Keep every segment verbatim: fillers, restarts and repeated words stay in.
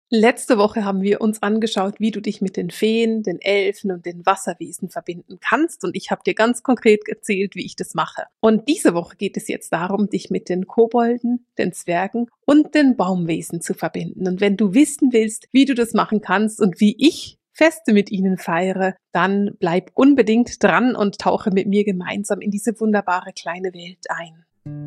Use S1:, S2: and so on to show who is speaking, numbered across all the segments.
S1: Letzte Woche haben wir uns angeschaut, wie du dich mit den Feen, den Elfen und den Wasserwesen verbinden kannst. Und ich habe dir ganz konkret erzählt, wie ich das mache. Und diese Woche geht es jetzt darum, dich mit den Kobolden, den Zwergen und den Baumwesen zu verbinden. Und wenn du wissen willst, wie du das machen kannst und wie ich Feste mit ihnen feiere, dann bleib unbedingt dran und tauche mit mir gemeinsam in diese wunderbare kleine Welt ein.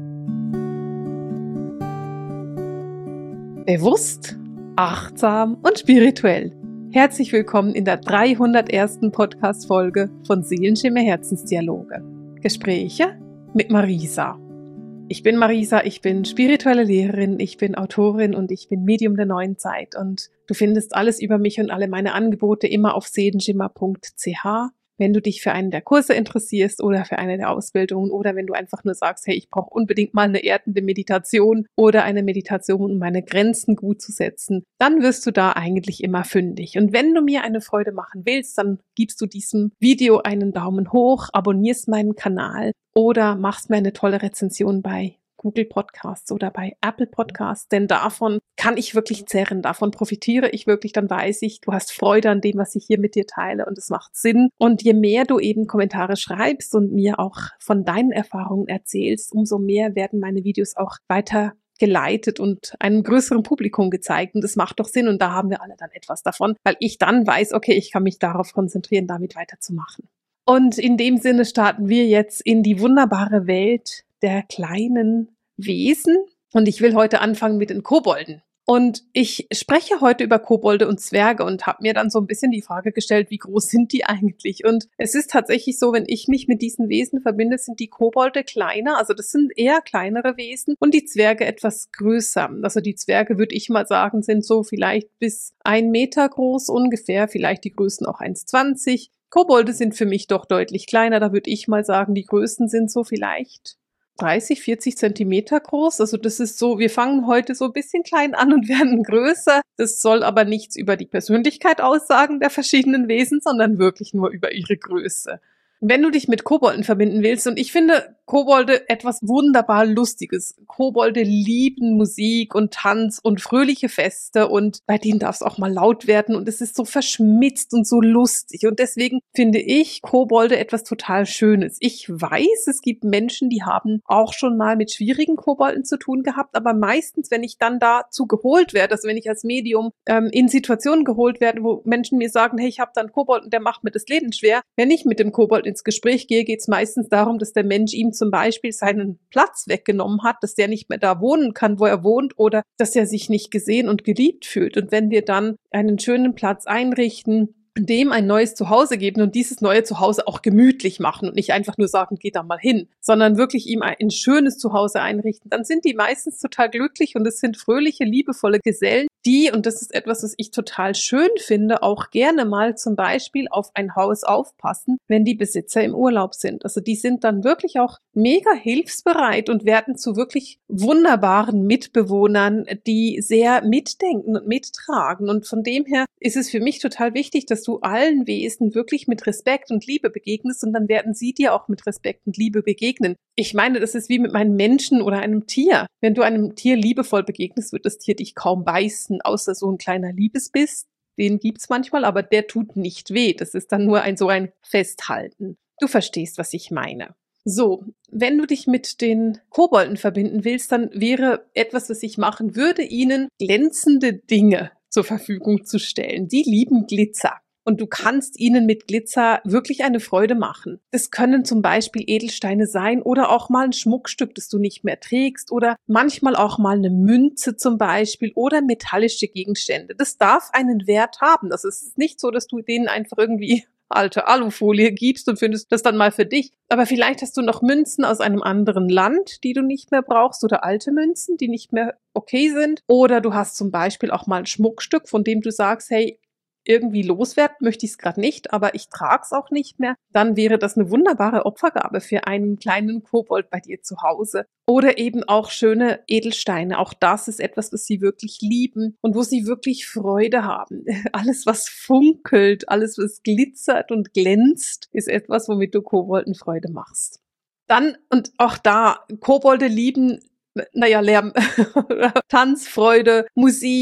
S1: Bewusst, achtsam und spirituell. Herzlich willkommen in der dreihundertersten Podcast-Folge von Seelenschimmer Herzensdialoge. Gespräche mit Marisa. Ich bin Marisa, ich bin spirituelle Lehrerin, ich bin Autorin und ich bin Medium der neuen Zeit. Und du findest alles über mich und alle meine Angebote immer auf seelenschimmer punkt c h. Wenn du dich für einen der Kurse interessierst oder für eine der Ausbildungen oder wenn du einfach nur sagst, hey, ich brauche unbedingt mal eine erdende Meditation oder eine Meditation, um meine Grenzen gut zu setzen, dann wirst du da eigentlich immer fündig. Und wenn du mir eine Freude machen willst, dann gibst du diesem Video einen Daumen hoch, abonnierst meinen Kanal oder machst mir eine tolle Rezension bei Google Podcasts oder bei Apple Podcasts, denn davon kann ich wirklich zehren, davon profitiere ich wirklich, dann weiß ich, du hast Freude an dem, was ich hier mit dir teile und es macht Sinn. Und je mehr du eben Kommentare schreibst und mir auch von deinen Erfahrungen erzählst, umso mehr werden meine Videos auch weiter geleitet und einem größeren Publikum gezeigt und das macht doch Sinn und da haben wir alle dann etwas davon, weil ich dann weiß, okay, ich kann mich darauf konzentrieren, damit weiterzumachen. Und in dem Sinne starten wir jetzt in die wunderbare Welt der kleinen Wesen. Und ich will heute anfangen mit den Kobolden. Und ich spreche heute über Kobolde und Zwerge und habe mir dann so ein bisschen die Frage gestellt, wie groß sind die eigentlich? Und es ist tatsächlich so, wenn ich mich mit diesen Wesen verbinde, sind die Kobolde kleiner, also das sind eher kleinere Wesen und die Zwerge etwas größer. Also die Zwerge, würde ich mal sagen, sind so vielleicht bis ein Meter groß ungefähr, vielleicht die größten auch eins Komma zwanzig. Kobolde sind für mich doch deutlich kleiner, da würde ich mal sagen, die größten sind so vielleicht dreißig, vierzig Zentimeter groß. Also das ist so, wir fangen heute so ein bisschen klein an und werden größer. Das soll aber nichts über die Persönlichkeit aussagen der verschiedenen Wesen, sondern wirklich nur über ihre Größe. Wenn du dich mit Kobolden verbinden willst, und ich finde Kobolde etwas wunderbar Lustiges. Kobolde lieben Musik und Tanz und fröhliche Feste und bei denen darf es auch mal laut werden und es ist so verschmitzt und so lustig und deswegen finde ich Kobolde etwas total Schönes. Ich weiß, es gibt Menschen, die haben auch schon mal mit schwierigen Kobolden zu tun gehabt, aber meistens, wenn ich dann dazu geholt werde, also wenn ich als Medium ähm, in Situationen geholt werde, wo Menschen mir sagen, hey, ich habe da einen Kobold und der macht mir das Leben schwer, wenn ich mit dem Kobold ins Gespräch gehe, geht es meistens darum, dass der Mensch ihm zum Beispiel seinen Platz weggenommen hat, dass der nicht mehr da wohnen kann, wo er wohnt oder dass er sich nicht gesehen und geliebt fühlt. Und wenn wir dann einen schönen Platz einrichten, dem ein neues Zuhause geben und dieses neue Zuhause auch gemütlich machen und nicht einfach nur sagen, geh da mal hin, sondern wirklich ihm ein schönes Zuhause einrichten, dann sind die meistens total glücklich und es sind fröhliche, liebevolle Gesellen, die, und das ist etwas, was ich total schön finde, auch gerne mal zum Beispiel auf ein Haus aufpassen, wenn die Besitzer im Urlaub sind. Also die sind dann wirklich auch mega hilfsbereit und werden zu wirklich wunderbaren Mitbewohnern, die sehr mitdenken und mittragen. Und von dem her ist es für mich total wichtig, dass du allen Wesen wirklich mit Respekt und Liebe begegnest und dann werden sie dir auch mit Respekt und Liebe begegnen. Ich meine, das ist wie mit meinem Menschen oder einem Tier. Wenn du einem Tier liebevoll begegnest, wird das Tier dich kaum beißen, außer so ein kleiner Liebesbiss. Den gibt's manchmal, aber der tut nicht weh. Das ist dann nur ein so ein Festhalten. Du verstehst, was ich meine. So, wenn du dich mit den Kobolden verbinden willst, dann wäre etwas, was ich machen würde, ihnen glänzende Dinge zur Verfügung zu stellen. Die lieben Glitzer. Und du kannst ihnen mit Glitzer wirklich eine Freude machen. Das können zum Beispiel Edelsteine sein oder auch mal ein Schmuckstück, das du nicht mehr trägst oder manchmal auch mal eine Münze zum Beispiel oder metallische Gegenstände. Das darf einen Wert haben. Das ist nicht so, dass du denen einfach irgendwie alte Alufolie gibst und findest das dann mal für dich. Aber vielleicht hast du noch Münzen aus einem anderen Land, die du nicht mehr brauchst oder alte Münzen, die nicht mehr okay sind. Oder du hast zum Beispiel auch mal ein Schmuckstück, von dem du sagst, hey, irgendwie loswerden möchte ich es gerade nicht, aber ich trage es auch nicht mehr, dann wäre das eine wunderbare Opfergabe für einen kleinen Kobold bei dir zu Hause. Oder eben auch schöne Edelsteine. Auch das ist etwas, was sie wirklich lieben und wo sie wirklich Freude haben. Alles, was funkelt, alles, was glitzert und glänzt, ist etwas, womit du Kobolden Freude machst. Dann, und auch da, Kobolde lieben, naja, Lärm, Tanzfreude, Musik,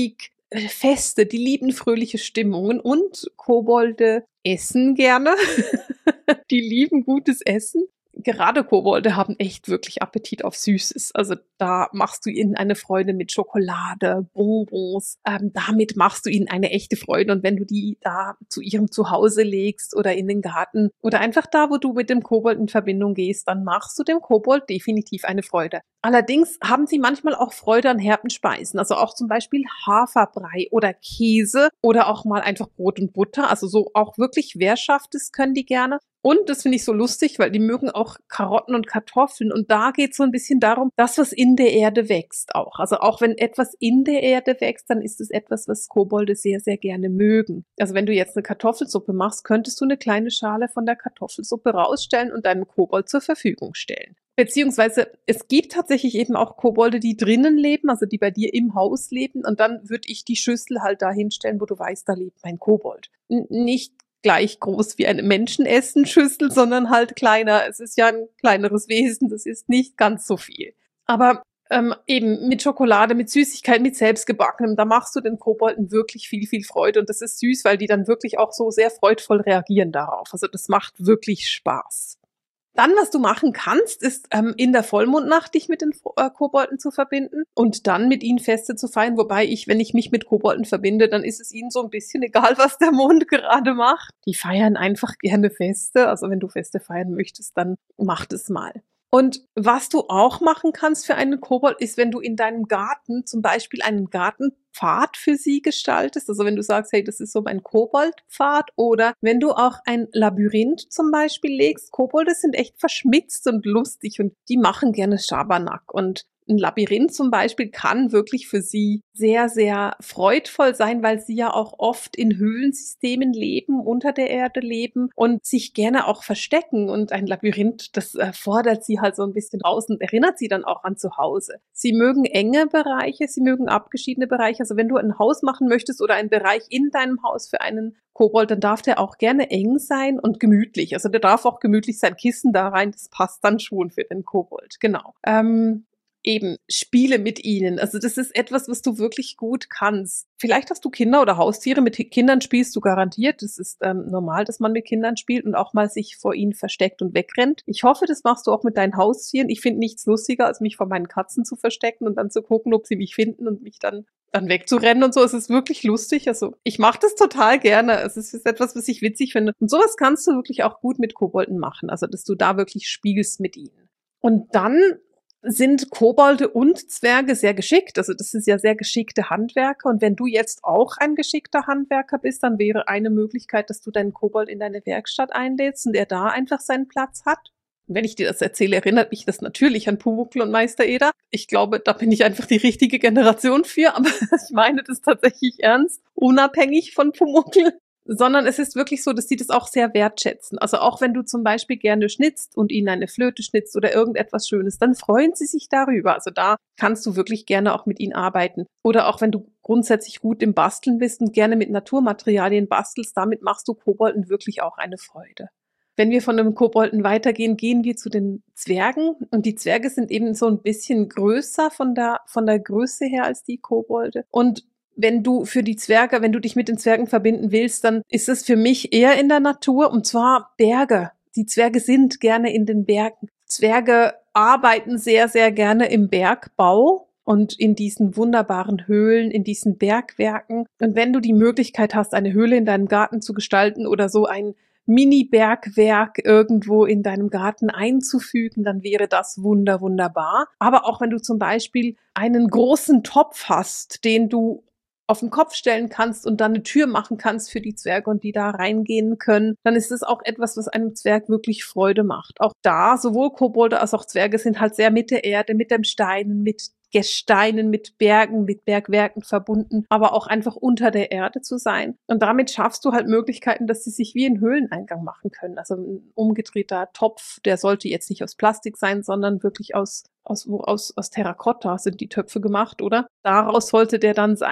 S1: Feste, die lieben fröhliche Stimmungen und Kobolde essen gerne. Die lieben gutes Essen. Gerade Kobolde haben echt wirklich Appetit auf Süßes. Also da machst du ihnen eine Freude mit Schokolade, Bonbons. Ähm, damit machst du ihnen eine echte Freude. Und wenn du die da zu ihrem Zuhause legst oder in den Garten oder einfach da, wo du mit dem Kobold in Verbindung gehst, dann machst du dem Kobold definitiv eine Freude. Allerdings haben sie manchmal auch Freude an herben Speisen. Also auch zum Beispiel Haferbrei oder Käse oder auch mal einfach Brot und Butter. Also so auch wirklich Währschaftes können die gerne. Und das finde ich so lustig, weil die mögen auch Karotten und Kartoffeln. Und da geht es so ein bisschen darum, das, was in der Erde wächst auch. Also auch wenn etwas in der Erde wächst, dann ist es etwas, was Kobolde sehr, sehr gerne mögen. Also wenn du jetzt eine Kartoffelsuppe machst, könntest du eine kleine Schale von der Kartoffelsuppe rausstellen und deinem Kobold zur Verfügung stellen. Beziehungsweise es gibt tatsächlich eben auch Kobolde, die drinnen leben, also die bei dir im Haus leben. Und dann würde ich die Schüssel halt da hinstellen, wo du weißt, da lebt mein Kobold. N- nicht gleich groß wie eine Menschenessenschüssel, sondern halt kleiner. Es ist ja ein kleineres Wesen, das ist nicht ganz so viel. Aber ähm, eben mit Schokolade, mit Süßigkeit, mit selbstgebackenem, da machst du den Kobolden wirklich viel, viel Freude. Und das ist süß, weil die dann wirklich auch so sehr freudvoll reagieren darauf. Also das macht wirklich Spaß. Dann, was du machen kannst, ist ähm, in der Vollmondnacht dich mit den äh, Kobolden zu verbinden und dann mit ihnen Feste zu feiern. Wobei ich, wenn ich mich mit Kobolden verbinde, dann ist es ihnen so ein bisschen egal, was der Mond gerade macht. Die feiern einfach gerne Feste. Also wenn du Feste feiern möchtest, dann mach das mal. Und was du auch machen kannst für einen Kobold, ist, wenn du in deinem Garten zum Beispiel einen Gartenpfad für sie gestaltest. Also wenn du sagst, hey, das ist so mein Koboldpfad. Oder wenn du auch ein Labyrinth zum Beispiel legst. Kobolde sind echt verschmitzt und lustig und die machen gerne Schabernack. Und ein Labyrinth zum Beispiel kann wirklich für sie sehr, sehr freudvoll sein, weil sie ja auch oft in Höhlensystemen leben, unter der Erde leben und sich gerne auch verstecken. Und ein Labyrinth, das äh, fordert sie halt so ein bisschen raus und erinnert sie dann auch an zu Hause. Sie mögen enge Bereiche, sie mögen abgeschiedene Bereiche. Also wenn du ein Haus machen möchtest oder einen Bereich in deinem Haus für einen Kobold, dann darf der auch gerne eng sein und gemütlich. Also der darf auch gemütlich sein, Kissen da rein, das passt dann schon für den Kobold. Genau. Ähm, Eben, spiele mit ihnen. Also das ist etwas, was du wirklich gut kannst. Vielleicht hast du Kinder oder Haustiere. Mit Kindern spielst du garantiert. Das ist ähm, normal, dass man mit Kindern spielt und auch mal sich vor ihnen versteckt und wegrennt. Ich hoffe, das machst du auch mit deinen Haustieren. Ich finde nichts lustiger, als mich vor meinen Katzen zu verstecken und dann zu gucken, ob sie mich finden und mich dann dann wegzurennen und so. Es ist wirklich lustig. Also ich mache das total gerne. Es ist etwas, was ich witzig finde. Und sowas kannst du wirklich auch gut mit Kobolden machen. Also dass du da wirklich spielst mit ihnen. Und dann sind Kobolde und Zwerge sehr geschickt. Also das ist ja sehr geschickte Handwerker. Und wenn du jetzt auch ein geschickter Handwerker bist, dann wäre eine Möglichkeit, dass du deinen Kobold in deine Werkstatt einlädst und er da einfach seinen Platz hat. Und wenn ich dir das erzähle, erinnert mich das natürlich an Pumuckl und Meister Eder. Ich glaube, da bin ich einfach die richtige Generation für, aber ich meine das tatsächlich ernst, unabhängig von Pumuckl. Sondern es ist wirklich so, dass sie das auch sehr wertschätzen. Also auch wenn du zum Beispiel gerne schnitzt und ihnen eine Flöte schnitzt oder irgendetwas Schönes, dann freuen sie sich darüber. Also da kannst du wirklich gerne auch mit ihnen arbeiten. Oder auch wenn du grundsätzlich gut im Basteln bist und gerne mit Naturmaterialien bastelst, damit machst du Kobolden wirklich auch eine Freude. Wenn wir von dem Kobolden weitergehen, gehen wir zu den Zwergen. Und die Zwerge sind eben so ein bisschen größer von der, von der Größe her als die Kobolde. Und wenn du für die Zwerge, wenn du dich mit den Zwergen verbinden willst, dann ist es für mich eher in der Natur, und zwar Berge. Die Zwerge sind gerne in den Bergen. Zwerge arbeiten sehr, sehr gerne im Bergbau und in diesen wunderbaren Höhlen, in diesen Bergwerken. Und wenn du die Möglichkeit hast, eine Höhle in deinem Garten zu gestalten oder so ein Mini-Bergwerk irgendwo in deinem Garten einzufügen, dann wäre das wunder, wunderbar. Aber auch wenn du zum Beispiel einen großen Topf hast, den du auf den Kopf stellen kannst und dann eine Tür machen kannst für die Zwerge und die da reingehen können, dann ist es auch etwas, was einem Zwerg wirklich Freude macht. Auch da, sowohl Kobolde als auch Zwerge sind halt sehr mit der Erde, mit dem Steinen, mit Gesteinen, mit Bergen, mit Bergwerken verbunden, aber auch einfach unter der Erde zu sein. Und damit schaffst du halt Möglichkeiten, dass sie sich wie einen Höhleneingang machen können. Also ein umgedrehter Topf, der sollte jetzt nicht aus Plastik sein, sondern wirklich aus, aus, wo, aus, aus Terrakotta sind die Töpfe gemacht, oder? Daraus sollte der dann sein.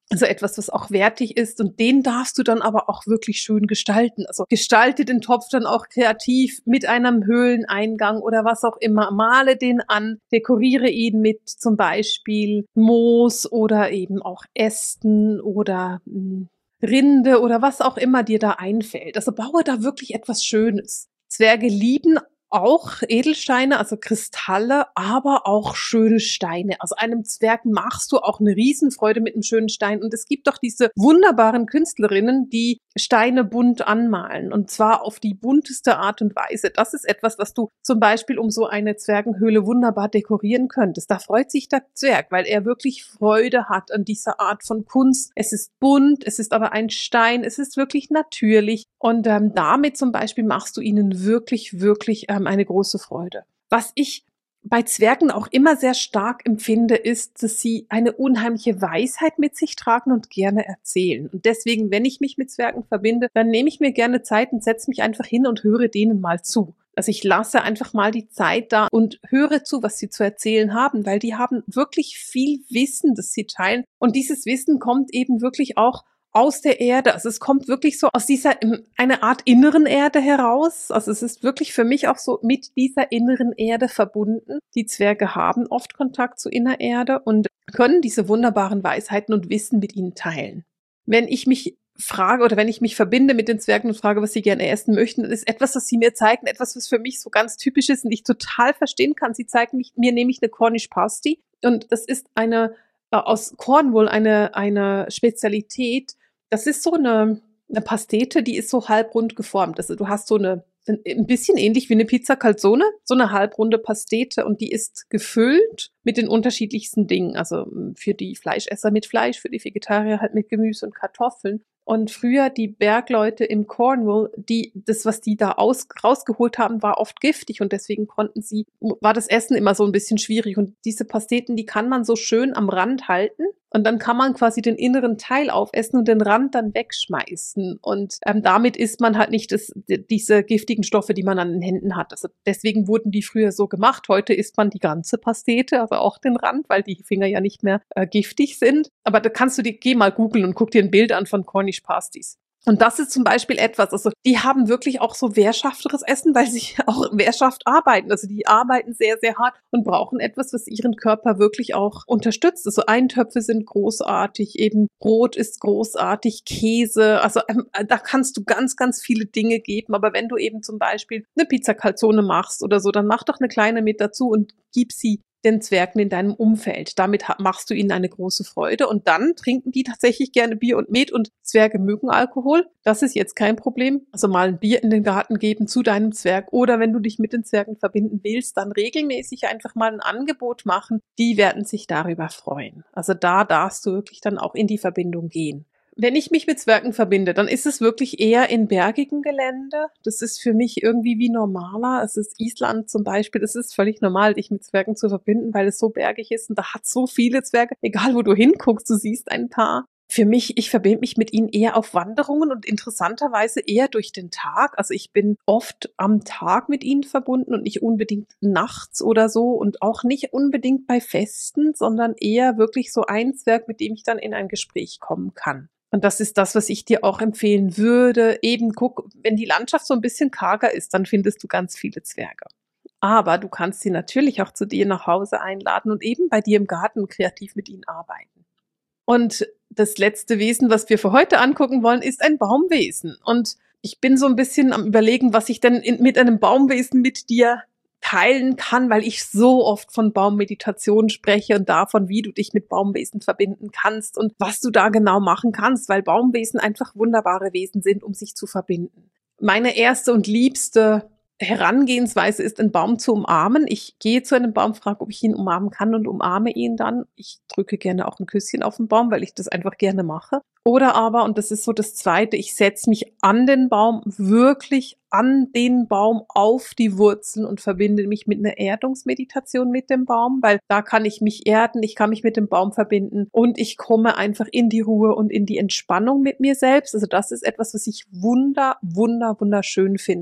S1: Also etwas, was auch wertig ist, und den darfst du dann aber auch wirklich schön gestalten. Also gestalte den Topf dann auch kreativ mit einem Höhleneingang oder was auch immer. Male den an, dekoriere ihn mit zum Beispiel Moos oder eben auch Ästen oder mh, Rinde oder was auch immer dir da einfällt. Also baue da wirklich etwas Schönes. Zwerge lieben auch Edelsteine, also Kristalle, aber auch schöne Steine. Also einem Zwerg machst du auch eine Riesenfreude mit einem schönen Stein. Und es gibt doch diese wunderbaren Künstlerinnen, die Steine bunt anmalen. Und zwar auf die bunteste Art und Weise. Das ist etwas, was du zum Beispiel um so eine Zwergenhöhle wunderbar dekorieren könntest. Da freut sich der Zwerg, weil er wirklich Freude hat an dieser Art von Kunst. Es ist bunt, es ist aber ein Stein, es ist wirklich natürlich. Und ähm, damit zum Beispiel machst du ihnen wirklich, wirklich ähm, eine große Freude. Was ich bei Zwergen auch immer sehr stark empfinde, ist, dass sie eine unheimliche Weisheit mit sich tragen und gerne erzählen. Und deswegen, wenn ich mich mit Zwergen verbinde, dann nehme ich mir gerne Zeit und setze mich einfach hin und höre denen mal zu. Also ich lasse einfach mal die Zeit da und höre zu, was sie zu erzählen haben, weil die haben wirklich viel Wissen, das sie teilen. Und dieses Wissen kommt eben wirklich auch aus der Erde. Also es kommt wirklich so aus dieser, eine Art inneren Erde heraus. Also es ist wirklich für mich auch so mit dieser inneren Erde verbunden. Die Zwerge haben oft Kontakt zu innerer Erde und können diese wunderbaren Weisheiten und Wissen mit ihnen teilen. Wenn ich mich frage oder wenn ich mich verbinde mit den Zwergen und frage, was sie gerne essen möchten, dann ist etwas, was sie mir zeigen, etwas, was für mich so ganz typisch ist und ich total verstehen kann. Sie zeigen mich, mir nämlich eine Cornish Pasty, und das ist eine aus Cornwall eine, eine Spezialität. Das ist so eine, eine Pastete, die ist so halbrund geformt. Also du hast so eine, ein bisschen ähnlich wie eine Pizza Calzone, so eine halbrunde Pastete, und die ist gefüllt mit den unterschiedlichsten Dingen. Also für die Fleischesser mit Fleisch, für die Vegetarier halt mit Gemüse und Kartoffeln. Und früher die Bergleute im Cornwall, die, das, was die da aus, rausgeholt haben, war oft giftig, und deswegen konnten sie, war das Essen immer so ein bisschen schwierig. Und diese Pasteten, die kann man so schön am Rand halten, und dann kann man quasi den inneren Teil aufessen und den Rand dann wegschmeißen. Und ähm, damit isst man halt nicht das, diese giftigen Stoffe, die man an den Händen hat. Also deswegen wurden die früher so gemacht. Heute isst man die ganze Pastete, aber auch den Rand, weil die Finger ja nicht mehr äh, giftig sind. Aber da kannst du dir, geh mal googeln und guck dir ein Bild an von Cornish Pasties. Und das ist zum Beispiel etwas, also die haben wirklich auch so wehrhafteres Essen, weil sie auch wehrhaft arbeiten. Also die arbeiten sehr, sehr hart und brauchen etwas, was ihren Körper wirklich auch unterstützt. Also Eintöpfe sind großartig, eben Brot ist großartig, Käse. Also ähm, da kannst du ganz, ganz viele Dinge geben. Aber wenn du eben zum Beispiel eine Pizza Calzone machst oder so, dann mach doch eine kleine mit dazu und gib sie den Zwergen in deinem Umfeld. Damit machst du ihnen eine große Freude, und dann trinken die tatsächlich gerne Bier und Met, und Zwerge mögen Alkohol. Das ist jetzt kein Problem. Also mal ein Bier in den Garten geben zu deinem Zwerg, oder wenn du dich mit den Zwergen verbinden willst, dann regelmäßig einfach mal ein Angebot machen. Die werden sich darüber freuen. Also da darfst du wirklich dann auch in die Verbindung gehen. Wenn ich mich mit Zwergen verbinde, dann ist es wirklich eher in bergigem Gelände. Das ist für mich irgendwie wie normaler. Es ist Island zum Beispiel. Es ist völlig normal, dich mit Zwergen zu verbinden, weil es so bergig ist, und da hat so viele Zwerge. Egal, wo du hinguckst, du siehst ein paar. Für mich, ich verbinde mich mit ihnen eher auf Wanderungen und interessanterweise eher durch den Tag. Also ich bin oft am Tag mit ihnen verbunden und nicht unbedingt nachts oder so, und auch nicht unbedingt bei Festen, sondern eher wirklich so ein Zwerg, mit dem ich dann in ein Gespräch kommen kann. Und das ist das, was ich dir auch empfehlen würde. Eben guck, wenn die Landschaft so ein bisschen karger ist, dann findest du ganz viele Zwerge. Aber du kannst sie natürlich auch zu dir nach Hause einladen und eben bei dir im Garten kreativ mit ihnen arbeiten. Und das letzte Wesen, was wir für heute angucken wollen, ist ein Baumwesen. Und ich bin so ein bisschen am Überlegen, was ich denn in, mit einem Baumwesen mit dir teilen kann, weil ich so oft von Baummeditation spreche und davon, wie du dich mit Baumwesen verbinden kannst und was du da genau machen kannst, weil Baumwesen einfach wunderbare Wesen sind, um sich zu verbinden. Meine erste und liebste Herangehensweise ist, einen Baum zu umarmen. Ich gehe zu einem Baum, frage, ob ich ihn umarmen kann, und umarme ihn dann. Ich drücke gerne auch ein Küsschen auf den Baum, weil ich das einfach gerne mache. Oder aber, und das ist so das Zweite, ich setze mich an den Baum, wirklich an den Baum, auf die Wurzeln, und verbinde mich mit einer Erdungsmeditation mit dem Baum, weil da kann ich mich erden, ich kann mich mit dem Baum verbinden, und ich komme einfach in die Ruhe und in die Entspannung mit mir selbst. Also das ist etwas, was ich wunder, wunder, wunderschön finde.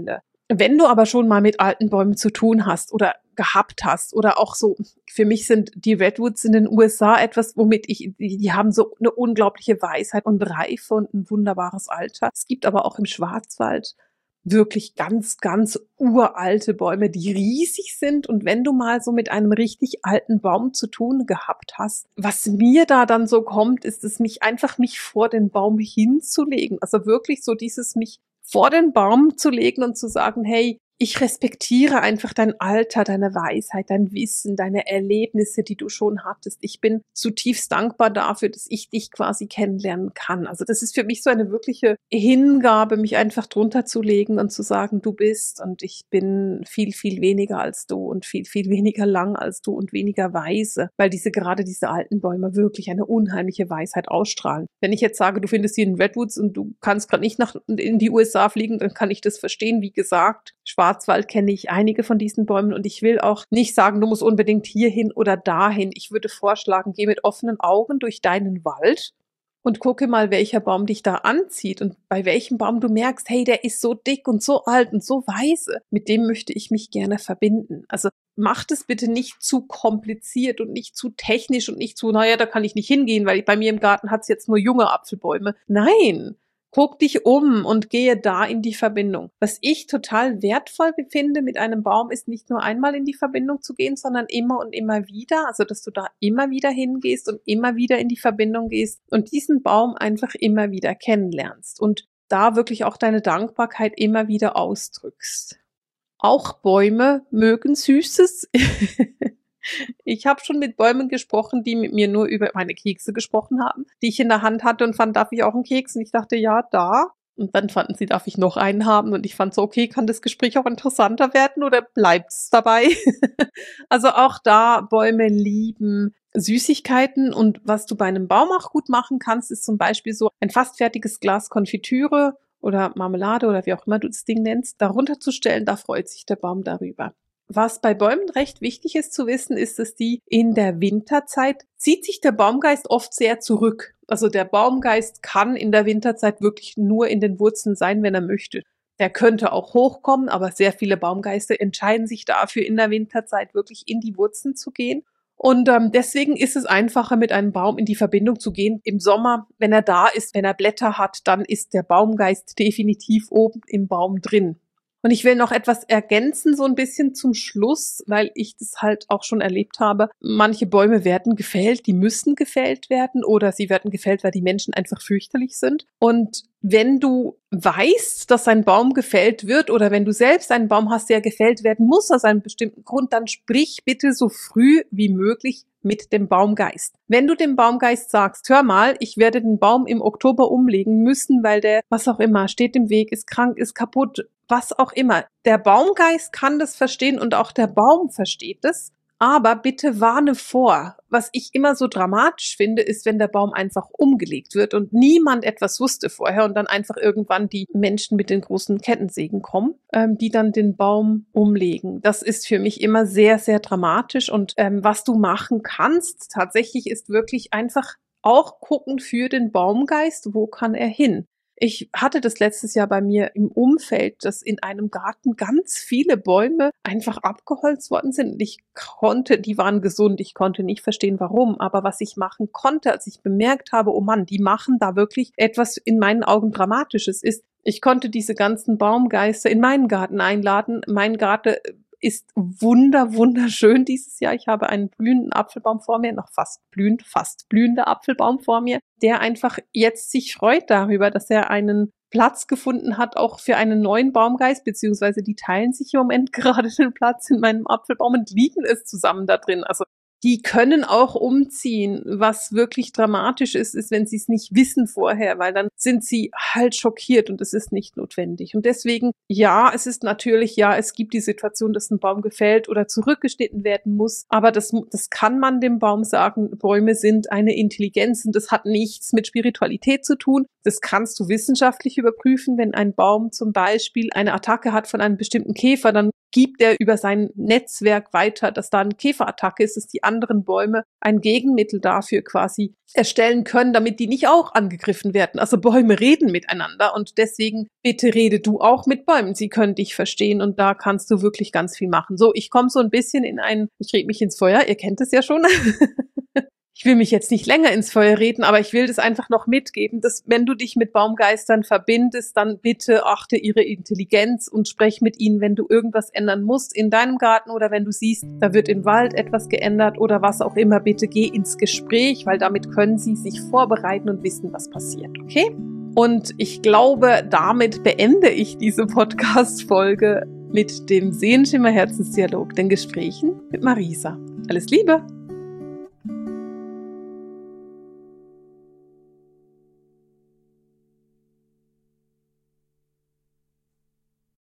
S1: Wenn du aber schon mal mit alten Bäumen zu tun hast oder gehabt hast oder auch so, für mich sind die Redwoods in den U S A etwas, womit ich, die, die haben so eine unglaubliche Weisheit und Reife und ein wunderbares Alter. Es gibt aber auch im Schwarzwald wirklich ganz, ganz uralte Bäume, die riesig sind. Und wenn du mal so mit einem richtig alten Baum zu tun gehabt hast, was mir da dann so kommt, ist es mich einfach mich vor den Baum hinzulegen. Also wirklich so dieses mich vor den Baum zu legen und zu sagen, hey, ich respektiere einfach dein Alter, deine Weisheit, dein Wissen, deine Erlebnisse, die du schon hattest. Ich bin zutiefst dankbar dafür, dass ich dich quasi kennenlernen kann. Also das ist für mich so eine wirkliche Hingabe, mich einfach drunter zu legen und zu sagen, du bist und ich bin viel, viel weniger als du und viel, viel weniger lang als du und weniger weise, weil diese gerade diese alten Bäume wirklich eine unheimliche Weisheit ausstrahlen. Wenn ich jetzt sage, du findest sie in Redwoods und du kannst gerade nicht nach in die U S A fliegen, dann kann ich das verstehen. Wie gesagt, Schwarzwald kenne ich einige von diesen Bäumen und ich will auch nicht sagen, du musst unbedingt hierhin oder dahin. Ich würde vorschlagen, geh mit offenen Augen durch deinen Wald und gucke mal, welcher Baum dich da anzieht und bei welchem Baum du merkst, hey, der ist so dick und so alt und so weise. Mit dem möchte ich mich gerne verbinden. Also macht es bitte nicht zu kompliziert und nicht zu technisch und nicht zu, naja, da kann ich nicht hingehen, weil bei mir im Garten hat es jetzt nur junge Apfelbäume. Nein! Guck dich um und gehe da in die Verbindung. Was ich total wertvoll finde mit einem Baum, ist nicht nur einmal in die Verbindung zu gehen, sondern immer und immer wieder. Also, dass du da immer wieder hingehst und immer wieder in die Verbindung gehst und diesen Baum einfach immer wieder kennenlernst und da wirklich auch deine Dankbarkeit immer wieder ausdrückst. Auch Bäume mögen Süßes. Ich habe schon mit Bäumen gesprochen, die mit mir nur über meine Kekse gesprochen haben, die ich in der Hand hatte und fand, darf ich auch einen Keks? Und ich dachte, ja, da. Und dann fanden sie, darf ich noch einen haben? Und ich fand so, okay, kann das Gespräch auch interessanter werden oder bleibt's dabei? Also auch da, Bäume lieben Süßigkeiten und was du bei einem Baum auch gut machen kannst, ist zum Beispiel so ein fast fertiges Glas Konfitüre oder Marmelade oder wie auch immer du das Ding nennst, darunter zu stellen, da freut sich der Baum darüber. Was bei Bäumen recht wichtig ist zu wissen, ist, dass die in der Winterzeit zieht sich der Baumgeist oft sehr zurück. Also der Baumgeist kann in der Winterzeit wirklich nur in den Wurzeln sein, wenn er möchte. Der könnte auch hochkommen, aber sehr viele Baumgeister entscheiden sich dafür, in der Winterzeit wirklich in die Wurzeln zu gehen. Und ähm, deswegen ist es einfacher, mit einem Baum in die Verbindung zu gehen. Im Sommer, wenn er da ist, wenn er Blätter hat, dann ist der Baumgeist definitiv oben im Baum drin. Und ich will noch etwas ergänzen, so ein bisschen zum Schluss, weil ich das halt auch schon erlebt habe. Manche Bäume werden gefällt, die müssen gefällt werden oder sie werden gefällt, weil die Menschen einfach fürchterlich sind. Und wenn du weißt, dass ein Baum gefällt wird oder wenn du selbst einen Baum hast, der gefällt werden muss aus einem bestimmten Grund, dann sprich bitte so früh wie möglich mit dem Baumgeist. Wenn du dem Baumgeist sagst, hör mal, ich werde den Baum im Oktober umlegen müssen, weil der, was auch immer, steht im Weg, ist krank, ist kaputt, was auch immer. Der Baumgeist kann das verstehen und auch der Baum versteht es. Aber bitte warne vor. Was ich immer so dramatisch finde, ist, wenn der Baum einfach umgelegt wird und niemand etwas wusste vorher und dann einfach irgendwann die Menschen mit den großen Kettensägen kommen, ähm, die dann den Baum umlegen. Das ist für mich immer sehr, sehr dramatisch. Und ähm, was du machen kannst, tatsächlich ist wirklich einfach auch gucken für den Baumgeist, wo kann er hin? Ich hatte das letztes Jahr bei mir im Umfeld, dass in einem Garten ganz viele Bäume einfach abgeholzt worden sind. Ich konnte, die waren gesund, ich konnte nicht verstehen, warum. Aber was ich machen konnte, als ich bemerkt habe, oh Mann, die machen da wirklich etwas in meinen Augen Dramatisches, ist, ich konnte diese ganzen Baumgeister in meinen Garten einladen. Mein Garten ist wunder, wunderschön dieses Jahr. Ich habe einen blühenden Apfelbaum vor mir, noch fast blühend, fast blühender Apfelbaum vor mir, der einfach jetzt sich freut darüber, dass er einen Platz gefunden hat, auch für einen neuen Baumgeist, beziehungsweise die teilen sich im Moment gerade den Platz in meinem Apfelbaum und lieben es zusammen da drin. Also die können auch umziehen. Was wirklich dramatisch ist, ist, wenn sie es nicht wissen vorher, weil dann sind sie halt schockiert und es ist nicht notwendig. Und deswegen, ja, es ist natürlich, ja, es gibt die Situation, dass ein Baum gefällt oder zurückgeschnitten werden muss, aber das, das kann man dem Baum sagen, Bäume sind eine Intelligenz und das hat nichts mit Spiritualität zu tun. Das kannst du wissenschaftlich überprüfen, wenn ein Baum zum Beispiel eine Attacke hat von einem bestimmten Käfer, dann gibt er über sein Netzwerk weiter, dass da eine Käferattacke ist, dass die anderen Bäume ein Gegenmittel dafür quasi erstellen können, damit die nicht auch angegriffen werden. Also Bäume reden miteinander und deswegen bitte rede du auch mit Bäumen. Sie können dich verstehen und da kannst du wirklich ganz viel machen. So, ich komme so ein bisschen in ein, ich rede mich ins Feuer, ihr kennt es ja schon. Ich will mich jetzt nicht länger ins Feuer reden, aber ich will das einfach noch mitgeben, dass wenn du dich mit Baumgeistern verbindest, dann bitte achte ihre Intelligenz und sprech mit ihnen, wenn du irgendwas ändern musst in deinem Garten oder wenn du siehst, da wird im Wald etwas geändert oder was auch immer, bitte geh ins Gespräch, weil damit können sie sich vorbereiten und wissen, was passiert, okay? Und ich glaube, damit beende ich diese Podcast-Folge mit dem Seelenschimmer Herzensdialog, den Gesprächen mit Marisa. Alles Liebe!